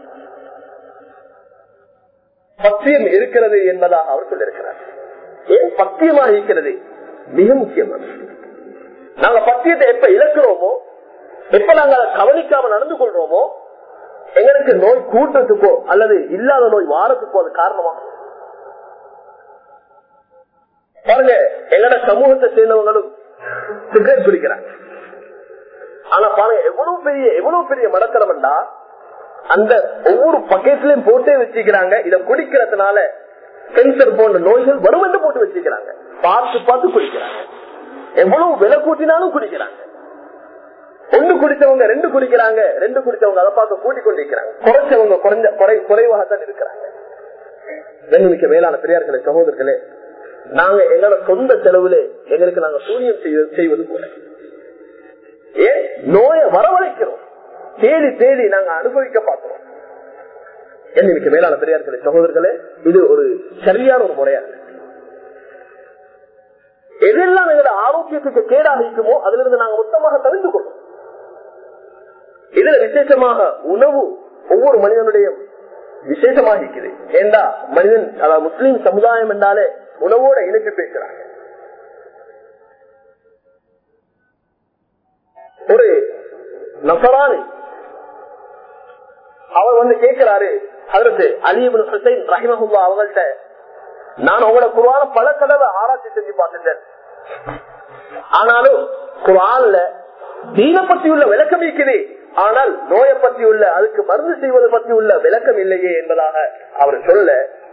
பத்தியம் இருக்கிறது என்பதாக அவர் சொல்லியிருக்கிறார். ஏன் பத்தியமாக இருக்கிறது மிக முக்கியமானது. நாங்க பத்தியத்தை எப்ப இழக்கிறோமோ, எப்ப நாங்க அதை கவனிக்காம நடந்து கொள்றோமோ, எங்களுக்கு நோய் கூட்டத்துக்கோ அல்லது இல்லாத நோய் வாரத்துக்கோ அது காரணமாக. பாருங்க, எங்கட சமூகத்தை சேர்ந்தவங்களும் சிகரெட் குடிக்கிறாங்க. ஆனா பாருங்க, எவ்வளவு பெரிய எவ்வளவு பெரிய மடக்கரம்டா, அந்த ஒவ்வொரு பக்கெட்லயும் போட்டே வச்சுக்கிறாங்க. இதை குடிக்கிறதுனால கேன்சர் போன்ற நோய்கள் வரும் என்று போட்டு வச்சுக்கிறாங்க. பார்த்து பார்த்து குடிக்கிறாங்க. எவ்வளவு விலை கூட்டினாலும் குடிக்கிறாங்க. ஒன்று குடிச்சவங்க ரெண்டு குடிக்கிறாங்க, ரெண்டு குடிச்சவங்க அதை பார்க்க கூட்டிக் கொண்டிருக்கிறாங்க. குறைச்சவங்க குறைஞ்ச குறைவாகத்தான் இருக்கிறாங்க. மிக மேலான பெரியார்களே, சகோதரர்களே, நாங்க எங்களோட சொந்த செலவுல எங்களுக்கு நாங்க சூனியம் செய்வது போல ஏன் நோயை வரவழைக்கிறோம், தேடி தேடி நாங்க அனுபவிக்க பார்க்கிறோம். மிக மேலான பெரியார்களே, சகோதரர்களே, இது ஒரு சரியான ஒரு முறையாக எதெல்லாம் எங்களோட ஆரோக்கியத்துக்கு கேடாக இருக்குமோ அதுல இருந்து நாங்க மொத்தமாக தவிர்த்து கொள்வோம். இதுல விசேஷமாக உணவு ஒவ்வொரு மனிதனுடைய விசேஷமாக இருக்குது. ஏண்டா மனிதன், அதாவது முஸ்லீம் சமுதாயம் என்றாலே உணவோட இணைத்து பேசுறாங்க. ஒரு நசரானி அவர் வந்து கேட்கிறாரு, ஹஜ்ரத் அலி இப்னு ஹுசைன் ரஹிமஹுல்லாஹ் அவங்கள்ட்ட, நான் உங்களோட குர்ஆனை பல தடவை ஆராய்ச்சி செஞ்சு பார்த்துட்டேன், ஆனாலும் குர்ஆன்ல தீன பத்தி உள்ள விளக்கம் இருக்குது, ஆனால் நோயை பத்தி உள்ள அதுக்கு மருந்து செய்வது பத்தி உள்ள விளக்கம் இல்லையே என்பதாக அவர் சொல்ல,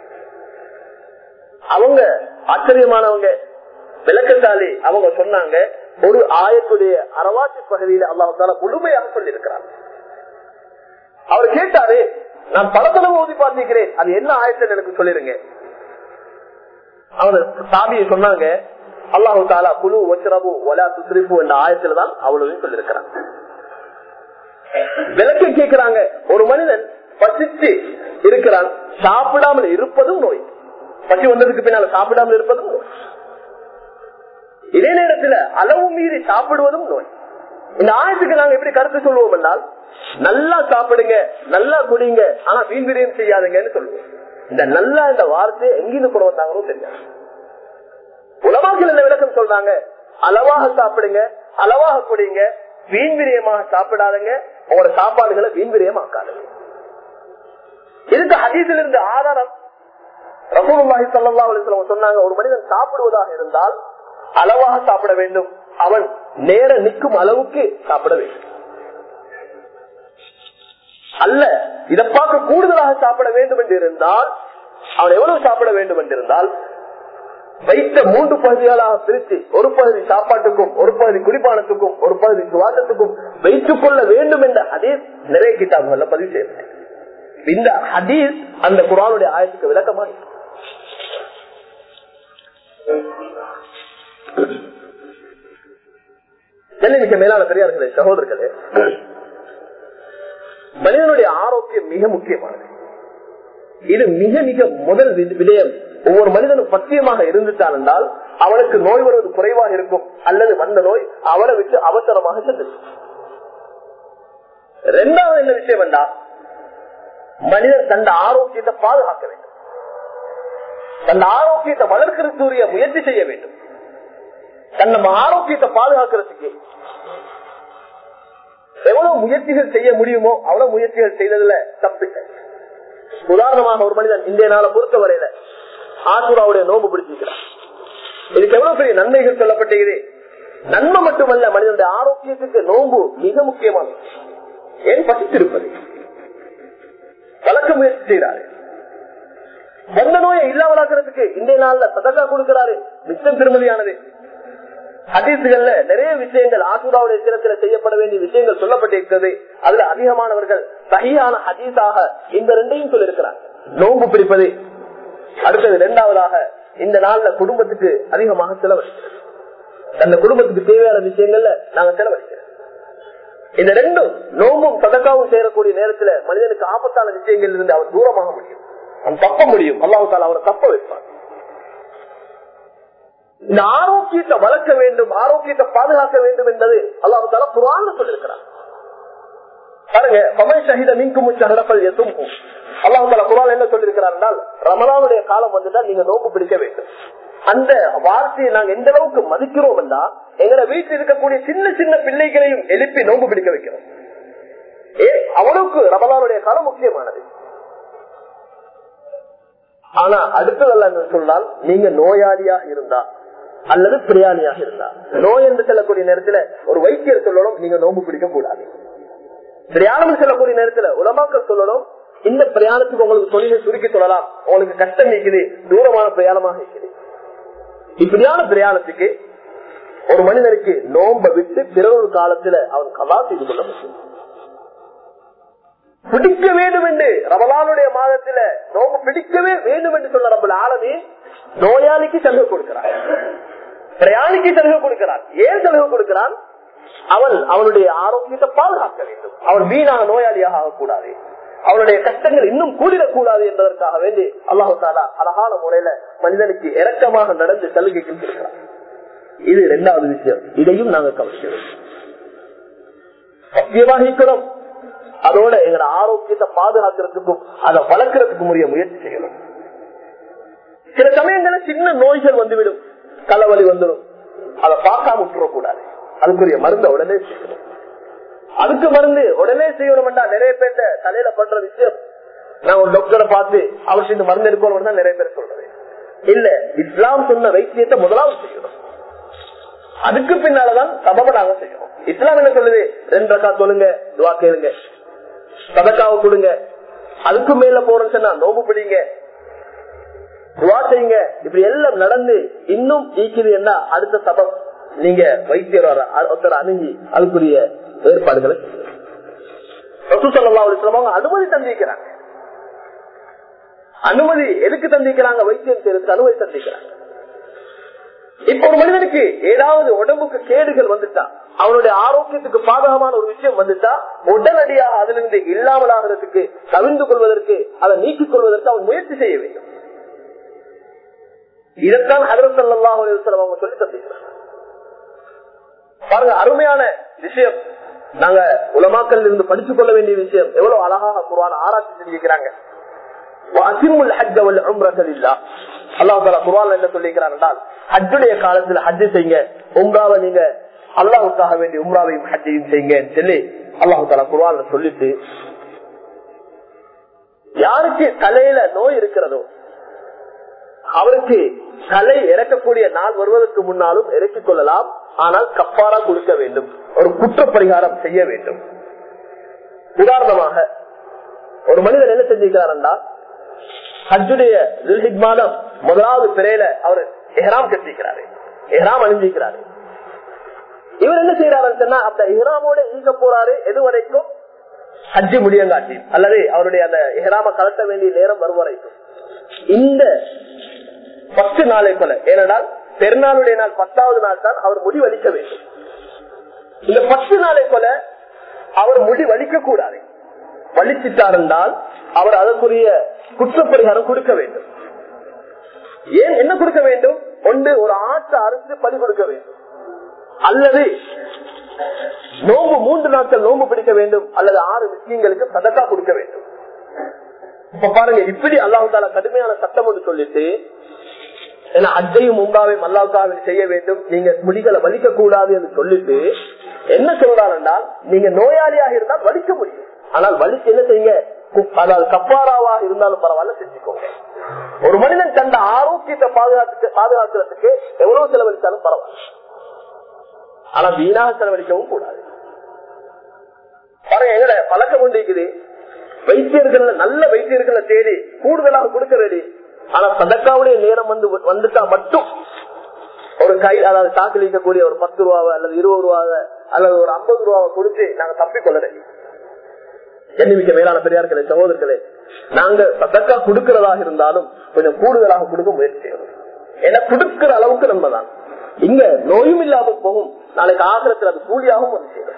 அவங்க ஆச்சரியமானவங்க விளக்கத்தாலே அவங்க சொன்னாங்க, ஒரு ஆயத்துடைய அரவாசி பகுதியில அல்லாஹ் தஆலா முழுமையாக சொல்லி இருக்கிறார். அவர் கேட்டாரு, நான் பல தடவை ஓதி பார்த்திருக்கிறேன், அது என்ன ஆயத்துன்னு எனக்கு சொல்லிருங்க. அவங்க சாபியை சொன்னாங்க, அல்லாஹு தஆலா குலு வஷ்ரபு வலா துஸ்ரிஃபு என்ற ஆயத்துல தான் அவ்வளவு சொல்லிருக்கிறாங்க. விளக்க கேட்கிறாங்க, ஒரு மனிதன் பசிச்சு இருக்கிறான், சாப்பிடாமல் இருப்பதும் நோய். பசி வந்ததுக்கு பின்னால சாப்பிடாமல் இருப்பதும் நோய். இதே நேரத்தில் அளவு மீறி சாப்பிடுவதும் நோய். இந்த ஆயத்துக்கு நாங்க எப்படி கருத்து சொல்லுவோம் என்றால், நல்லா சாப்பிடுங்க, நல்லா குடிங்க, ஆனா வீண்விரியம் செய்யாதுங்கன்னு சொல்லுவோம். இந்த நல்லா இந்த வார்த்தையை எங்கிருந்து கொண்டு வந்தாங்களோ தெரியாது. உலமாக்கள் என்ன விளக்கம் சொல்றாங்க, அளவாக சாப்பிடுங்க, அளவாக குடிங்க, வீண்விரியமாக சாப்பிடாதுங்க, உங்களோட சாப்பாடுகளை வீண்விரியமாக்காதுங்க. இதுக்கு ஹதீஸில் இருந்து ஆதாரம் ரசூலுல்லாஹி ஸல்லல்லாஹு அலைஹி வஸல்லம் சொன்னாங்க, ஒரு மனிதன் சாப்பிடுவதாக இருந்தால் அளவாக சாப்பிட வேண்டும், அவன் நேர நிற்கும் அளவுக்கு சாப்பிட வேண்டும். அல்ல இதை பார்க்க கூடுதலாக சாப்பிட வேண்டும் என்று இருந்தால் அவன் எவ்வளவு சாப்பிட வேண்டும் என்றிருந்தால், வைத்த மூன்று பகுதிகளாக பிரித்து, ஒரு பகுதி சாப்பாட்டுக்கும், ஒரு பகுதி குடிப்பானத்துக்கும், ஒரு பகுதி சுவாசத்துக்கும் வைத்துக் கொள்ள வேண்டும் என்ற ஹதீஸ் நிறைய கிதாபுகள்ல பதிவு செய்யப்பட்டது. இந்த ஹதீஸ் அந்த குர்ஆனுடைய ஆயத்துக்கு விளக்கமாக மிக மேலான பெரியார்களே, சகோதரர்களே, மனிதனுடைய ஆரோக்கியம் மிக முக்கியமானது. இது மிக மிக முதல் விடயம். ஒவ்வொரு மனிதனும் பத்தியமாக இருந்துட்டான் என்றால் அவனுக்கு நோய் வருவது குறைவாக இருக்கும், அல்லது வந்த நோய் அவனை விட்டு அவசரமாக சென்று. இரண்டாவது என்ன விஷயம் என்றால், மனிதன் தன் ஆரோக்கியத்தை பாதுகாக்க வேண்டும், தன் ஆரோக்கியத்தை வளர்க்கிறதுக்குரிய முயற்சி செய்ய வேண்டும். தன் நம்ம ஆரோக்கியத்தை பாதுகாக்கிறதுக்கு எவ்வளவு முயற்சிகள் செய்ய முடியுமோ அவ்வளவு முயற்சிகள் செய்ததுல தப்பில்லை. உதாரணமாக ஒரு மனிதன் இந்திய நாளை பொறுத்தவரையில ஆசுராவுடைய நோம்பு பிடிச்சிருக்கிறார். இதுக்கு எவ்வளவு பெரிய நன்மைகள் சொல்லப்பட்டது. நன்மை மட்டுமல்ல, மனிதனுடைய ஆரோக்கியத்துக்கு நோம்பு மிக முக்கியமானது. ஏன் பசித்திருப்பது, வளர்க்க முயற்சி செய்யறாரு. வந்த நோயை இல்லாமலாக்கிறதுக்கு இந்திய நாள்ல சதக்கா கொடுக்கிறாரு, மிச்சம் திருமதியானது. ஹதீசுகள்ல நிறைய விஷயங்கள் ஆசுராவுடைய தினத்துல செய்யப்பட வேண்டிய விஷயங்கள் சொல்லப்பட்டிருக்கிறது. அதுல அதிகமானவர்கள் சஹீஹான ஹதீஸாக இந்த ரெண்டையும் சொல்லியிருக்கிறார். நோன்பு பிடிப்பது, அடுத்தது இரண்டாவதாக இந்த நாள்ல குடும்பத்துக்கு அதிகமாக செலவழிக்கிறது. அந்த குடும்பத்துக்கு தேவையான விஷயங்கள்ல நாங்க செலவழிக்கிறோம். இந்த ரெண்டும் நோம்பும் சதக்காவும் சேரக்கூடிய நேரத்துல மனிதனுக்கு ஆபத்தான விஷயங்கள் இருந்து அவர் தூரமாக முடியும், அவன் தப்ப முடியும். அல்லாஹ் தஆலா அவரை தப்ப வைப்பார். இந்த ஆரோக்கியத்தை வளர்க்க வேண்டும், ஆரோக்கியத்தை பாதுகாக்க வேண்டும் என்பது அல்லாஹ் தஆலா குர்ஆன்ல சொல்லியிருக்கிறார். பாருங்க, ஃபமன் ஷஹித மின்கும் ஷஹர ஃபல்யஸும்ஹு. அல்லாஹ் தஆலா குர்ஆன்ல என்ன சொல்லியிருக்கிறார் என்றால், ரமலானுடைய காலம் வந்துட்டா நீங்க நோன்பு பிடிக்க வேண்டும். அந்த வார்த்தையை நாங்க எந்த அளவுக்கு மதிக்கிறோம் என்றா, எங்க வீட்டில் இருக்கக்கூடிய சின்ன சின்ன பிள்ளைகளையும் எழுப்பி நோன்பு பிடிக்க வைக்கிறோம். ஏ அவ்வளவுக்கு ரமலானுடைய காலம் முக்கியமானது. ஆனா அடுத்ததல்ல என்று சொன்னால், நீங்க நோயாளியாக இருந்தா அல்லது பிரியாணியாக இருந்தா, நோய் என்று செல்லக்கூடிய நேரத்துல ஒரு வைத்தியர் சொல்லணும் நீங்க நோம்பு பிடிக்க கூடாது. பிரயாணம் செல்லக்கூடிய நேரத்துல உலமாக்கள் சொல்லணும், இந்த பிரயாணத்துக்கு உங்களுக்கு தொழிலை சுருக்கி சொல்லலாம், உங்களுக்கு கஷ்டம் இருக்குது, தூரமான பிரயாணமாக இருக்குது. இப்படியான பிரயாணத்துக்கு ஒரு மனிதனுக்கு நோன்பை விட்டு பிறகு காலத்துல அவன் கலா செய்து கொள்ள முடியும். பிடிக்க வேண்டும் என்று ரமலானுடைய மாதத்துல நோம்பு பிடிக்கவே வேண்டும் என்று சொல்ல ரப்பல் ஆலமீன் நோயாளிக்கு சலுகை கொடுக்கிறான், பிரயாணிக்கு சலுகை கொடுக்கிறான். ஏன் சலுகை கொடுக்கிறான்? அவன் அவனுடைய ஆரோக்கியத்தை பாதுகாக்க வேண்டும், அவன் வீணாக நோயாளியாக ஆகக்கூடாது, அவனுடைய கஷ்டங்கள் இன்னும் கூடிடக்கூடாது என்பதற்காக வேண்டி அல்லாஹ் தஆலா அழகான முறையில மனிதனுக்கு இரக்கமாக நடந்து சலுகை கொடுக்கிறான். இது இரண்டாவது விஷயம். இதையும் நாங்கள் கவனிக்கிறோம், சத்தியமாக இருக்கிறோம். அதோட எங்களோட ஆரோக்கியத்தை பாதுகாக்கிறதுக்கும் அதை வளர்க்கறதுக்கும் உரிய முயற்சி செய்யணும். சில சமயங்களில் சின்ன நோய்கள் வந்துவிடும், தலைவலி வந்துடும், அதை பார்க்காம விட்டுறக்கூடாது. அதுக்குரிய மருந்த உடனே செய்யணும். அதுக்கு மருந்து உடனே செய்யணும். நிறைய பேர் தலையில பண்ற விஷயம், நான் ஒரு டாக்டரை பார்த்து அவருக்கு மருந்து எடுக்கணும் தான் நிறைய பேர் சொல்றது இல்ல. இஸ்லாம் சொன்ன வைத்தியத்தை முதலாவது செய்யணும். அதுக்கு பின்னாலதான் சபப நாங்க செய்யணும். இஸ்லாம் என்ன சொல்லுது? ரெண்டு ரக்கா தொழுங்க, துவா கேளுங்க, சதக்காவை கொடுங்க, அதுக்கு மேல போறேன்னு சொன்னா நோம்பு பிடிங்க, துவா செய்யுங்க. இப்படி எல்லாம் நடந்து இன்னும் ஈக்குது என்ன அடுத்த சபம் நீங்க வைத்தியர் ஒருத்தர் அணுகி அதுக்குரிய ஏற்பாடுகளை அனுமதி தந்திக்கிறாங்க. அனுமதி எதுக்கு தந்திக்கிறாங்க? வைத்தியம் செய்யறதுக்கு அனுமதி தந்திக்கிறாங்க. இப்ப ஒரு மனிதனுக்கு ஏதாவது உடம்புக்கு கேடுகள் வந்துட்டா, அவனுடைய ஆரோக்கியத்துக்கு பாதகமான ஒரு விஷயம் வந்துட்டா, உடனடியாக அதிலிருந்து இல்லாமல் ஆகிறதுக்கு, கவிழ்ந்து கொள்வதற்கு, அதை நீக்கிக் கொள்வதற்கு அவன் முயற்சி செய்ய வேண்டும். இதைத்தான் ஹஜ்ரத் ஸல்லல்லாஹு அலைஹி வஸல்லம் அவங்க சொல்லி தந்திருக்கிறாங்க. பாருங்க, அருமையான விஷயம். நாங்க உலமாக்கள் இருந்து படித்துக் கொள்ள வேண்டிய விஷயம். எவ்வளவு அழகாக குர்ஆன் ஆராய்ச்சி செஞ்சிருக்கிறாங்க. அல்லாஹ் தஆலா குர்ஆன்ல என்ன சொல்லியிருக்கிறார் என்றால், ஹஜ்ஜுடைய காலத்துல ஹஜ் செய்யுங்க, உம்ராவை நீங்க அல்லாஹ்வுக்காக வேண்டி உம்ராவையும் ஹஜ்ஜையும் செய்யுங்க சொல்லி அல்லாஹ் தஆலா குர்ஆன்ல சொல்லிட்டு, யாருக்கு தலையில நோய் இருக்கிறதோ அவருக்கு தலை இறக்கக்கூடிய நாள் வருவதற்கு முன்னாலும் இறக்கிக் கொள்ளலாம். ஆனால் கஃபாரா கொடுக்க வேண்டும், ஒரு குற்ற பரிகாரம் செய்ய வேண்டும். உதாரணமாக ஒரு மனிதர் என்ன செஞ்சிருக்கிறார் என்றால், ஹஜ்ஜுடைய துல்ஹிஜ் மாதம் முதலாவது பிறையில அவர் இஹ்ராம் கட்டிக்கிறாரு, இஹ்ராம் அணிஞ்சிக்கிறாரு. இவர் என்ன செய்யறாருன்னு சொன்னா, அந்த இஹ்ராமோட ஈக போறாரு எது வரைக்கும்? ஹஜ்ஜு முடியங்காட்டி அல்லது அவருடைய அந்த இஹ்ராம கலட்ட வேண்டிய நேரம் வரும் வரைக்கும். இந்த பத்து நாளை போல, ஏனென்றால் பெருநாளுடைய நாள் பத்தாவது நாள் தான் அவர் முடி வலிக்க வேண்டும். இந்த பத்து நாளை போல அவர் முடி வலிக்க கூடாது. வலிச்சிட்டார் என்றால் அவர் அதற்குரிய குற்றப்பரிகாரம் கொடுக்க வேண்டும். ஏன் என்ன கொடுக்க வேண்டும்? ஒன்று, ஒரு ஆட்டை அறுத்து பலி கொடுக்க வேண்டும், அல்லது நோம்பு மூன்று நாட்கள் நோம்பு பிடிக்க வேண்டும், அல்லது ஆறு விஷயங்களுக்கு சதக்கா கொடுக்க வேண்டும். இப்ப பாருங்க, இப்படி அல்லாஹ் தஆலா கடுமையான சட்டம் ஒன்று சொல்லிட்டு, ஏன்னா அஜையும் உம்ராவையும் அல்லாஹ்வுக்காக செய்ய வேண்டும், நீங்க முடிகளை வலிக்க கூடாது என்று சொல்லிட்டு என்ன சொல்றார் என்றால், நீங்க நோயாளியாக இருந்தால் வலிக்க முடியும், ஆனால் வலிக்கு என்ன செய்யுங்க? அதாவது கப்பாராவாக இருந்தாலும் பரவாயில்ல செஞ்சுக்கோங்க. ஒரு மனிதன் தந்த ஆரோக்கியத்தை பாதுகாத்து பாதுகாக்கிறதுக்கு எவ்வளவு செலவழித்தாலும் பரவாயில்ல, ஆனா வீணாக செலவழிக்கவும் கூடாது. பாருங்க, எங்கட பழக்கம் கொண்டு இருக்குது, வைத்தியர்கள் நல்ல வைத்தியர்களை தேடி கூடுதலாக கொடுக்க வேண்டி, ஆனா சதக்காவுடைய நேரம் வந்து வந்துட்டா மட்டும் ஒரு கை, அதாவது தாக்கல் இருக்கக்கூடிய ஒரு பத்து ரூபாவை அல்லது இருபது ரூபாவை அல்லது ஒரு ஐம்பது ரூபாவை கொடுத்து நாங்க தப்பிக்கொள்ள எண்ணிமிக்க மேலான பெரியார்களே, சகோதரர்களே, நாங்க சதக்கா கொடுக்கிறதாக இருந்தாலும் கொஞ்சம் கூடுதலாக கொடுக்க முயற்சி செய்யணும். ஏன்னா கொடுக்கிற அளவுக்கு நம்ம தான் இங்க நோயும் இல்லாமல் போகும், நாளைக்கு ஆகிரத்தில் அது கூலியாகவும் வந்து செய்யணும்.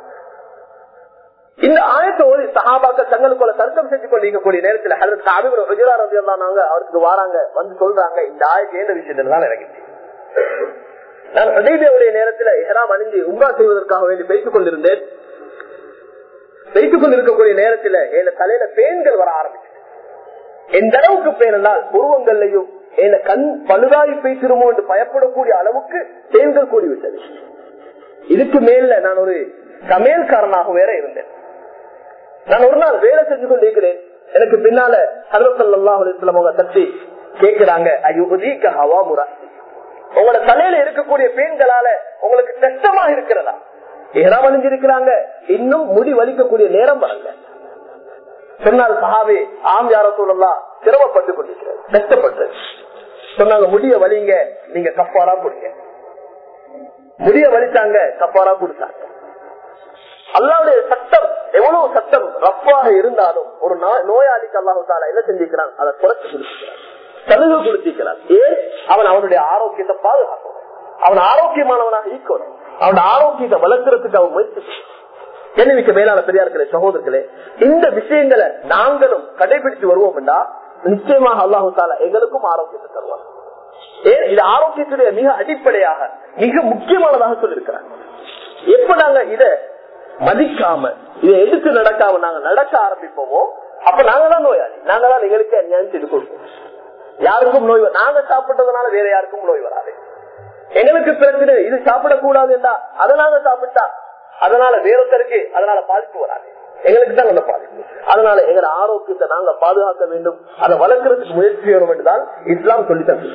இந்த ஆயத்தோடு சஹாபாக்கள் தங்களுக்குள்ள தர்க்கம் செஞ்சு கொண்டிருக்கக்கூடிய நேரத்தில் ஹஜ்ரத் கஅப் இப்னு உஜ்ரா ரலியல்லாஹு அன்ஹு அவருக்கு வராங்க, வந்து சொல்றாங்க, இந்த ஆயத்து என்ன விஷயத்துல தான் இறங்கிச்சு. நான் ஹுதைபியாவுடைய நேரத்தில் இஹ்ராம் அணிந்து உம்ரா செய்வதற்காக வேண்டி பேசிக் கொண்டிருந்தேன். பேசிக் கொண்டிருக்கக்கூடிய நேரத்தில் என் தலையில பேன்கள் வர ஆரம்பிச்சு. எந்த அளவுக்கு பேனால் உருவங்கள்லையும் என் கண் பழுதாகி பேசிருமோ என்று பயப்படக்கூடிய அளவுக்கு பேன்கள் கூடிவிட்டது. இதுக்கு மேல நான் ஒரு சமையல்காரனாக வேற இருந்தேன். நான் ஒரு நாள் வேலை செஞ்சு கொண்டிருக்கிறேன். எனக்கு பின்னால ஹஜ்ரத் ஸல்லல்லாஹு அலைஹி வஸல்லம் அவங்க தட்டி கேட்கிறாங்க, அய்யுபதீக ஹவாமுரா, உங்களோட தலையில இருக்கக்கூடிய பேன்களால உங்களுக்கு கஷ்டமா இருக்கிறதா? இஹ்ராம் அணிஞ்சிருக்கிறாங்க, இன்னும் முடி வலிக்கக்கூடிய நேரம் வரல. சொன்னார் சஹாபி, ஆம் யா ரசூலல்லாஹ், சிரமப்பட்டு கொண்டிருக்கிறது, கஷ்டப்பட்டு. சொன்னாங்க, முடிய வலிங்க, நீங்க கஃபாரா கொடுங்க. முடிய வலிச்சாங்க, கஃபாரா கொடுத்தாங்க. அல்லாஹ்வுடைய சட்டம் எவ்வளவு சட்டம் ரஃபாக இருந்தாலும் ஒரு நோயாளிக்கு அல்லாஹ் தஆலா என்ன செஞ்சிருக்கிறான்? அதை குறைச்சு கொடுத்திருக்கிறான், சலுகை கொடுத்திருக்கிறான். ஏன்? அவன் அவனுடைய ஆரோக்கியத்தை பாதுகாக்கணும், அவன் ஆரோக்கியமானவனாக ஈக்கணும், அவன் ஆரோக்கியத்தை வளர்க்கறதுக்கு அவன் முயற்சி. என்னவிக்க மேலான பெரியார்களே, சகோதரர்களே, இந்த விஷயங்களை நாங்களும் கடைபிடித்து வருவோம் என்றா நிச்சயமாக அல்லாஹ் தஆலா எங்களுக்கும் ஆரோக்கியத்தை தருவார். ஏன்? இது ஆரோக்கியத்துடைய மிக அடிப்படையாக மிக முக்கியமானதாக சொல்லியிருக்கிறாங்க. எப்ப நாங்க இத மதிக்காம இதை எடுத்து நடக்காம நாங்க நடக்க ஆரம்பிப்போமோ, அப்ப நாங்க தான் நோயாளி, நாங்க தான் எங்களுக்கு அநியாயம் செய்து கொடுப்போம். யாருக்கும் நோய், நாங்க சாப்பிட்டதுனால வேற யாருக்கும் நோய் வராது. எங்களுக்கு பிரச்சனை இது சாப்பிடக்கூடாது என்றா அதை நாங்க சாப்பிட்டா அதனால வேறொருத்தருக்கு அதனால பாதிப்பு வராது, எங்களுக்கு தான் அந்த பாதிப்பு. அதனால எங்களோட ஆரோக்கியத்தை நாங்க பாதுகாக்க வேண்டும், அதை வளர்க்கறதுக்கு முயற்சி செய்யணும் என்றுதான் இஸ்லாம் சொல்லி தந்து.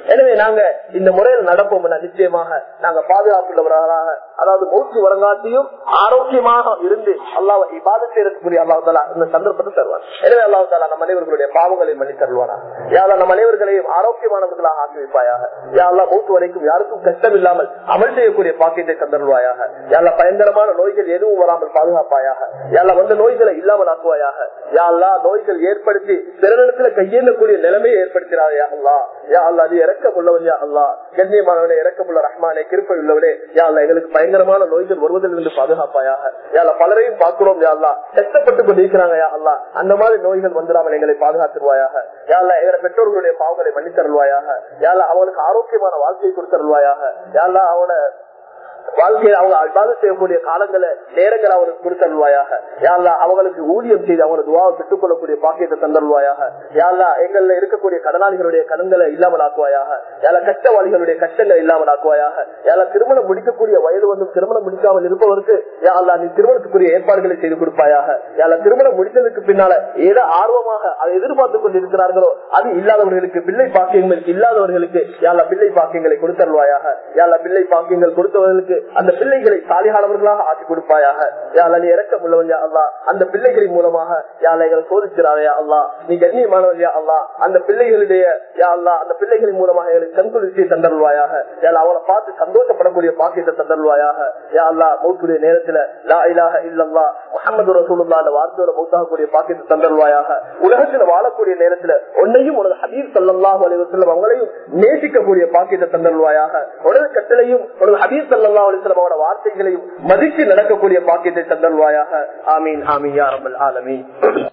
எனவே நாங்க இந்த முறையில் நடப்போம். நிச்சயமாக நாங்க பாதுகாப்புள்ளவர்களாக, அதாவது மூச்சு வரங்காட்டியும் ஆரோக்கியமாக இருந்து அல்லாஹ் இபாதத் செய்யக்கூடிய அல்லாஹ் தஆலா இந்த சந்தர்ப்பத்தை தருவார். எனவே அல்லாஹ் தஆலா நம் அனைவர்களுடைய பாவங்களை மன்னித்து தருவானா. யா அல்லாஹ் நம் அனைவர்களையும் ஆரோக்கியமானவர்களாக ஆக்கி வைப்பாயாக. யா அல்லாஹ் மூச்சு வரைக்கும் யாருக்கும் கஷ்டம் இல்லாமல் அமல் செய்யக்கூடிய பாக்கியத்தை தந்தருவாயாக. யா அல்லாஹ் பயங்கரமான நோய்கள் எதுவும் வராமல் பாதுகாப்பாயாக. யா அல்லாஹ் வந்த நோய்களை இல்லாமல் ஆக்குவாயாக. யா அல்லாஹ் நோய்கள் ஏற்படுத்தி பிறரிடத்துல கையேந்தக்கூடிய நிலைமையை ஏற்படுத்தினார். யா அல்லாஹ் யா அல்லாஹ் நீ இரக்கம் உள்ளவன். யா அல்லாஹ் கண்ணியமானவனே, இரக்கமுள்ள ரஹ்மானே, கிருபை உள்ளவனே, யா அல்லாஹ் எங்களுக்கு பயங்கரமான நோய்கள் வருவதிலிருந்து பாதுகாப்பாயாக. யா அல்லாஹ் பலரையும் பார்க்கிறோம். யா அல்லாஹ் கஷ்டப்பட்டு கொண்டிருக்கிறாங்க. யா அல்லாஹ் அந்த மாதிரி நோய்கள் வந்துடாமல் எங்களை பாதுகாத்துருவாயாக. யா அல்லாஹ் எங்க பெற்றோர்களுடைய பாவங்களை மன்னித்தருள்வாயாக. யா அல்லாஹ் அவனுக்கு ஆரோக்கியமான வாழ்க்கையை கொடுத்தருள்வாயாக. யா அல்லாஹ் அவன வாழ்க்கையில் அவங்க இபாதத் செய்யக்கூடிய காலங்களை நேரங்களை அவருக்கு கொடுத்தருள்வாயாக. யா அல்லாஹ் அவங்களுக்கு ஊழியம் செய்து அவங்களுக்கு துஆவை பெற்றுக் கொள்ளக்கூடிய பாக்கியத்தை தந்தருள்வாயாக. யா அல்லாஹ் எங்கள்ல இருக்கக்கூடிய கடனாளிகளுடைய கடன்களை இல்லாமல் ஆக்குவாயாக. யா அல்லாஹ் கஷ்டவாளிகளுடைய கஷ்டங்களை இல்லாமல் ஆக்குவாயாக. யா அல்லாஹ் திருமணம் முடிக்கக்கூடிய வயது வந்து திருமணம் முடிக்காமல் இருப்பவருக்கு யா அல்லாஹ் நீ திருமணத்துக்குரிய ஏற்பாடுகளை செய்து கொடுப்பாயாக. யா அல்லாஹ் திருமணம் முடித்ததுக்கு பின்னால ஏதோ ஆர்வமாக அதை எதிர்பார்த்து கொண்டு இருக்கிறார்களோ அது இல்லாதவர்களுக்கு, பிள்ளை பாக்கியங்கள் இல்லாதவர்களுக்கு யா அல்லாஹ் பிள்ளை பாக்கியங்களை கொடுத்தருள்வாயாக. யா அல்லாஹ் பிள்ளை பாக்கியங்கள் கொடுத்தவர்களுக்கு அந்த பிள்ளைகளை சாலிகானவர்களாக ஆக்கி கொடுப்பாயாக. யா அல்லாஹ் நீ இரக்கம் உள்ளவன். யா அல்லாஹ் அந்த பிள்ளைகளின் மூலமாக யா அல்லாஹ் எங்களை சோதிக்கிறாரே. யா அல்லாஹ் நீ கண்ணியமானவன். யா அல்லாஹ் அந்த பிள்ளைகளுடைய யா அல்லாஹ் அந்த பிள்ளைகளின் மூலமாக எங்களுக்கு கண்குளிர்ச்சியை தந்தருள்வாயாக. யா அல்லாஹ் அவளை பார்த்து சந்தோஷப்படக்கூடிய பாக்கியத்தை தந்தருள்வாயாக. யா அல்லாஹ் மௌத்துடைய நேரத்துல லா இலாஹ இல்லல்லாஹ் முஹம்மது ரசூலுல்லாஹ் என்ற வார்த்தையோட மௌத்தாகக்கூடிய பாக்கியத்தை தந்தருள்வாயாக. உலகத்துல வாழக்கூடிய நேரத்துல உன்னையும் உனது ஹபீப் ஸல்லல்லாஹு அலைஹி வஸல்லம் அவங்களையும் நேசிக்கக்கூடிய பாக்கியத்தை தந்தருள்வாயாக. உனது கட்டளையும் உனது ஹபீப் ஸல்லல்லாஹு அலைஹி வஸல்லம் அவரோட வார்த்தைகளையும் மதித்து நடக்கக்கூடிய பாக்கியத்தை தந்தருள்வாயாக. ஆமீன் ஆமீன் யா ரப்பல் ஆலமீன்.